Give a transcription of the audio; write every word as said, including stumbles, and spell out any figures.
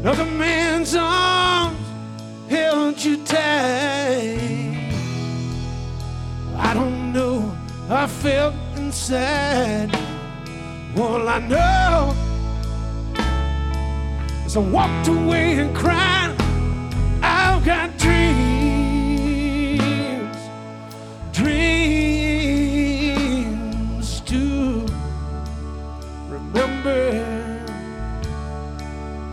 Another man's arms held you tight. I don't know how I felt inside. All I know is I walked away and cried. I've got